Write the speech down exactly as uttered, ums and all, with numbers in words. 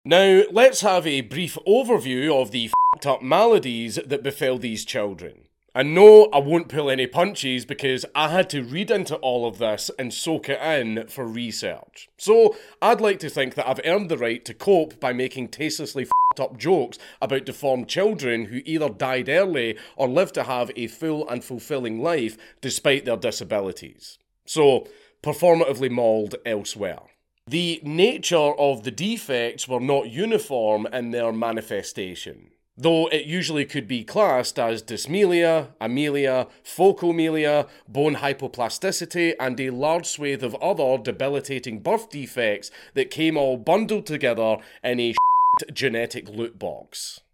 Now, let's have a brief overview of the f***ed up maladies that befell these children. And no, I won't pull any punches because I had to read into all of this and soak it in for research. So, I'd like to think that I've earned the right to cope by making tastelessly f***ed up jokes about deformed children who either died early or lived to have a full and fulfilling life despite their disabilities. So, performatively mauled elsewhere. The nature of the defects were not uniform in their manifestation, though it usually could be classed as dysmelia, amelia, phocomelia, bone hypoplasticity, and a large swathe of other debilitating birth defects that came all bundled together in a genetic loot box.